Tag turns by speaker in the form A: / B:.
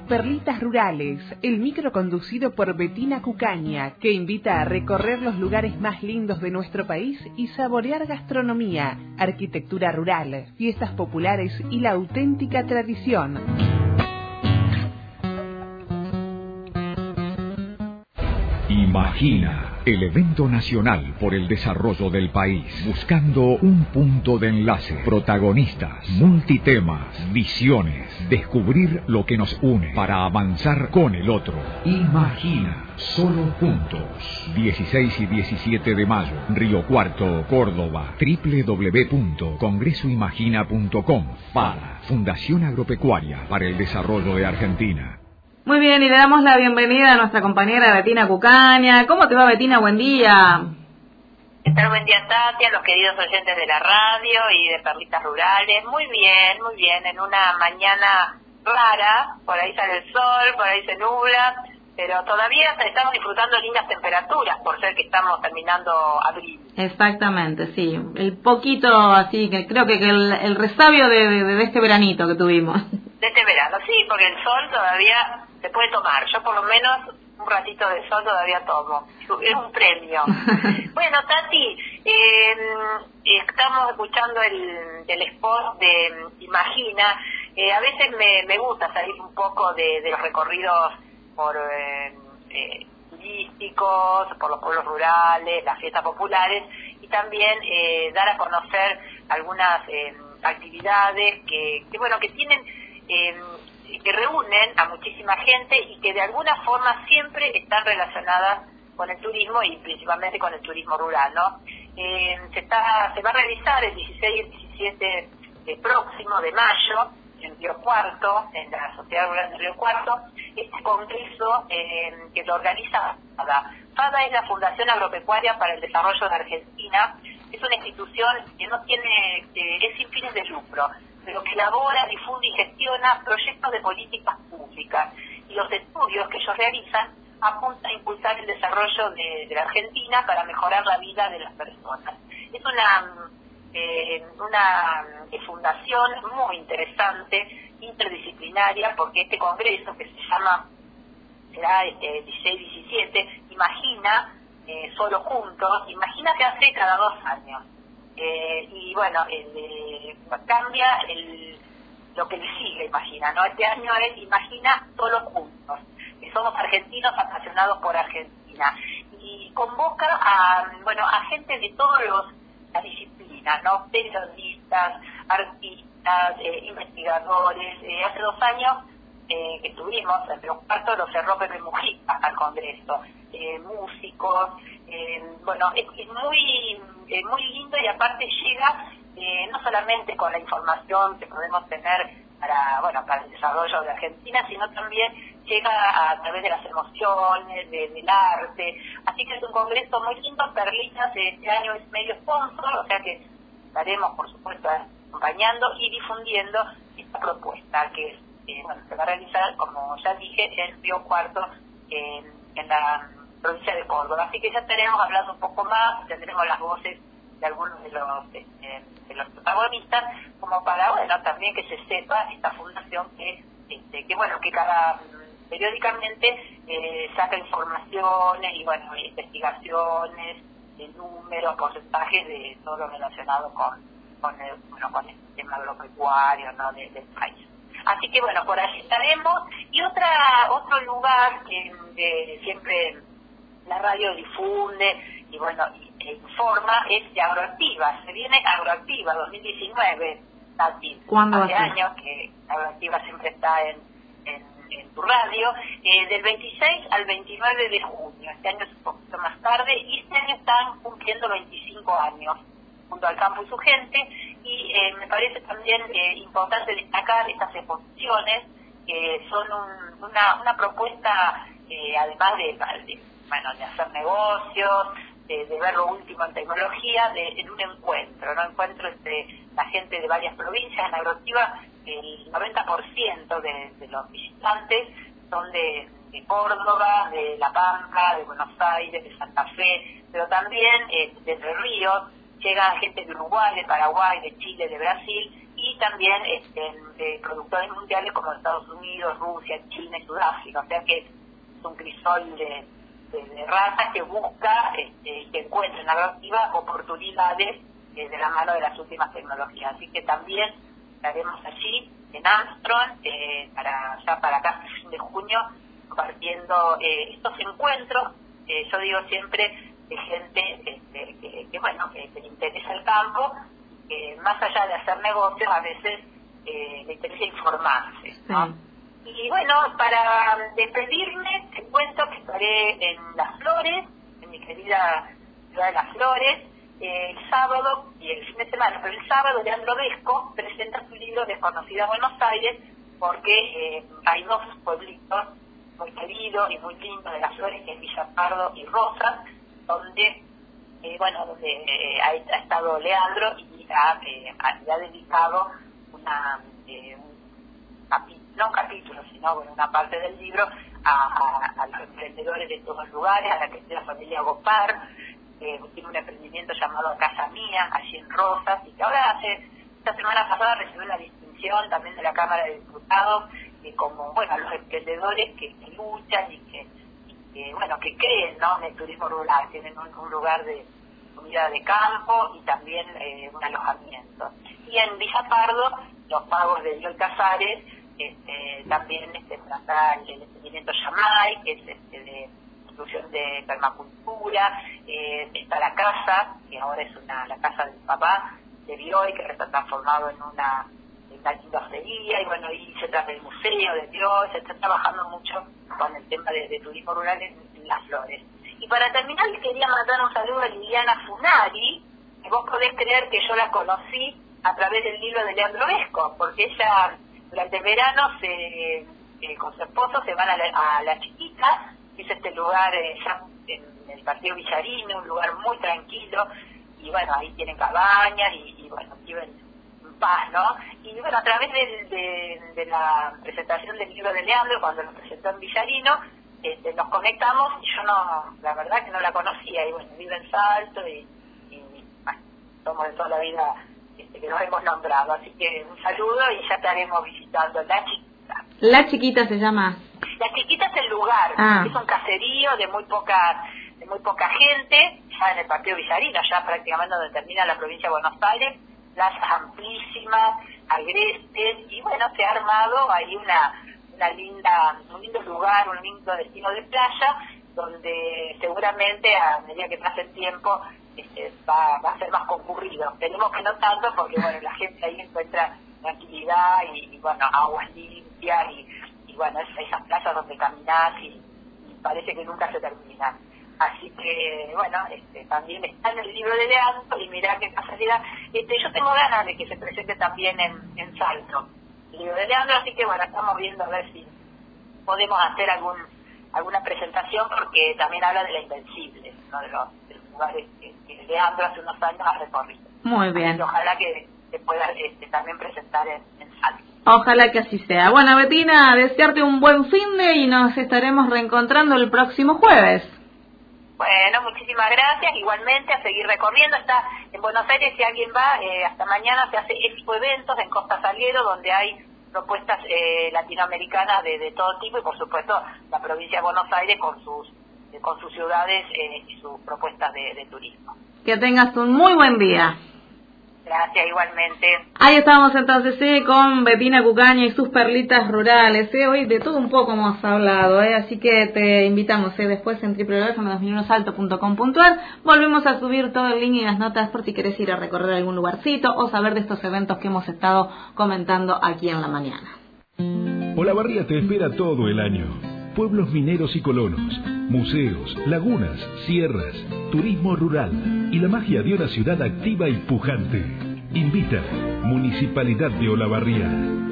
A: Perlitas Rurales, el micro conducido por Betina Cucaña, que invita a recorrer los lugares más lindos de nuestro país y saborear gastronomía, arquitectura rural, fiestas populares y la auténtica tradición.
B: Imagina, el evento nacional por el desarrollo del país, buscando un punto de enlace, protagonistas, multitemas, visiones, descubrir lo que nos une para avanzar con el otro. Imagina, solo juntos. 16 y 17 de mayo, Río Cuarto, Córdoba, www.congresoimagina.com. para Fundación Agropecuaria para el Desarrollo de Argentina.
C: Muy bien, y le damos la bienvenida a nuestra compañera Betina Cucaña. ¿Cómo te va, Betina? Buen día.
D: ¿Qué tal? Buen día, Tati, a los queridos oyentes de la radio y de Perlitas Rurales. Muy bien, en una mañana rara, por ahí sale el sol, por ahí se nubla, pero todavía estamos disfrutando lindas temperaturas, por ser que estamos terminando abril.
C: Exactamente, sí. El poquito así, que creo que el resabio de este veranito que tuvimos.
D: De este verano, sí, porque el sol todavía se puede tomar. Yo por lo menos un ratito de sol todavía tomo. Es un premio. Bueno, Tati, estamos escuchando el spot de Imagina. A veces me gusta salir un poco de los recorridos por turísticos, por los pueblos rurales, las fiestas populares, y también dar a conocer algunas actividades que tienen... que reúnen a muchísima gente y que de alguna forma siempre están relacionadas con el turismo y principalmente con el turismo rural, ¿no? Se va a realizar el 16 y el 17 próximo de mayo en Río Cuarto, en la Sociedad Rural de Río Cuarto, este congreso que lo organiza FADA. FADA es la Fundación Agropecuaria para el Desarrollo de Argentina. Es una institución que no tiene, es sin fines de lucro, pero que elabora, difunde y gestiona proyectos de políticas públicas. Y los estudios que ellos realizan apuntan a impulsar el desarrollo de la Argentina para mejorar la vida de las personas. Es una fundación muy interesante, interdisciplinaria, porque este congreso que se llama, será 16-17, Imagina, solo juntos, Imagina se hace cada 2 años. Y bueno, cambia lo que le sigue, Imagina, ¿no? Este año es Imagina solo juntos, que somos argentinos apasionados por Argentina, y convoca a gente de todas las disciplinas, ¿no? Periodistas, artistas, investigadores. Hace 2 años que tuvimos, entre un cuarto lo cerró Pepe Mujica al Congreso, músicos, es muy lindo, y aparte llega no solamente con la información que podemos tener para el desarrollo de Argentina, sino también llega a través de las emociones, del arte. Así que es un congreso muy lindo. Perlitas este año es medio sponsor, o sea que estaremos, por supuesto, acompañando y difundiendo esta propuesta que se va a realizar, como ya dije, en Río Cuarto, en la provincia de Córdoba. Así que ya estaremos hablando un poco más, tendremos las voces de algunos de los protagonistas, como para también que se sepa esta fundación que periódicamente saca informaciones y investigaciones, números, porcentajes de todo lo relacionado con el sistema agropecuario, ¿no?, del país. Así que por allí estaremos. Y otro lugar que siempre la radio difunde y informa es de Agroactiva. Se viene Agroactiva 2019, Tati.
C: ¿Cuándo
D: hace años que Agroactiva siempre está en tu radio, del 26 al 29 de junio. Este año es un poquito más tarde, y este año están cumpliendo 25 años junto al campo y su gente. Y me parece también importante destacar estas exposiciones, que son una propuesta, además de hacer negocios, de ver lo último en tecnología, en un encuentro entre la gente de varias provincias. En Agroactiva el 90% de los visitantes son de Córdoba, de La Pampa, de Buenos Aires, de Santa Fe, pero también de Entre Ríos. Llega gente de Uruguay, de Paraguay, de Chile, de Brasil, y y también productores mundiales como Estados Unidos, Rusia, China y Sudáfrica, o sea que es un crisol de razas que busca que encuentre en narrativa oportunidades de la mano de las últimas tecnologías. Así que también estaremos allí en Armstrong para casi fin de junio compartiendo estos encuentros, yo digo siempre, de gente que le interesa el campo, que más allá de hacer negocios a veces le interesa informarse, ¿no? Sí. Y bueno, para despedirme te cuento que estaré en Las Flores, en mi querida ciudad de Las Flores, el sábado y el fin de semana, pero el sábado Leandro Vesco presenta su libro Desconocida Buenos Aires, porque hay dos pueblitos muy queridos y muy lindos de Las Flores, que es Villa Pardo y Rosas, donde ha estado Leandro y le ha dedicado una parte del libro a los emprendedores de todos los lugares, a la familia Gopar, tiene un emprendimiento llamado Casa Mía, allí en Rosas, y que ahora esta semana pasada recibió una distinción también de la Cámara de Diputados, como los emprendedores que luchan y que creen, ¿no?, en el turismo rural. Tienen un lugar de comida de campo y también un alojamiento. Y en Villa Pardo, los pagos de Dios Casares, también está el emprendimiento Yamay, que es de construcción de permacultura, está la casa, que ahora es la casa del papá de Bioy, que está transformado en una linda hostería, y se trata del museo de Bioy, se está trabajando mucho con el tema de turismo rural en Las Flores. Y para terminar, le quería mandar un saludo a Liliana Funari, que vos podés creer que yo la conocí a través del libro de Leandro Vesco, porque ella durante el verano con su esposo se van a La Chiquita, que es este lugar ya en el partido Villarino, un lugar muy tranquilo, y ahí tienen cabañas y viven en paz, ¿no? Y a través de la presentación del libro de Leandro, cuando lo presentó en Villarino, nos conectamos, y yo la verdad que no la conocía, y vive en Salto, y somos de toda la vida que nos hemos nombrado, así que un saludo, y ya estaremos visitando La Chiquita.
C: La Chiquita se llama.
D: La Chiquita es el lugar, es un caserío de muy poca gente, ya en el partido Villarino, ya prácticamente donde termina la provincia de Buenos Aires, plazas amplísimas, agrestes, y se ha armado ahí un lindo lugar, un lindo destino de playa, donde seguramente a medida que pase el tiempo va a ser más concurrido. Esperemos que no tanto, porque la gente ahí encuentra tranquilidad y aguas limpias y esas playas donde caminás y parece que nunca se terminan. Así que también está en el libro de Leandro, y mirá qué casualidad, yo tengo ganas de que se presente también en Salto el libro de Leandro, así que estamos viendo a ver si podemos hacer alguna presentación, porque también habla de la Invencible, ¿no?, de los lugares que Leandro hace unos años ha recorrido.
C: Muy bien.
D: Y ojalá que se pueda también presentar en Salto.
C: Ojalá que así sea. Bueno, Betina, desearte un buen finde y nos estaremos reencontrando el próximo jueves.
D: Bueno, muchísimas gracias. Igualmente, a seguir recorriendo. Está en Buenos Aires, si alguien va, hasta mañana se hace Expo Eventos en Costa Salguero, donde hay propuestas latinoamericanas de todo tipo, y por supuesto la provincia de Buenos Aires con sus ciudades y sus propuestas de turismo.
C: Que tengas un muy buen día.
D: Gracias, igualmente.
C: Ahí estamos entonces con Betina Cucaña y sus perlitas rurales. Hoy de todo un poco hemos hablado, así que te invitamos después en www.2001salto.com.ar. Volvemos a subir todo el link y las notas por si querés ir a recorrer algún lugarcito o saber de estos eventos que hemos estado comentando aquí en la mañana.
E: Olavarría te espera todo el año. Pueblos mineros y colonos, museos, lagunas, sierras, turismo rural y la magia de una ciudad activa y pujante. Invita Municipalidad de Olavarría.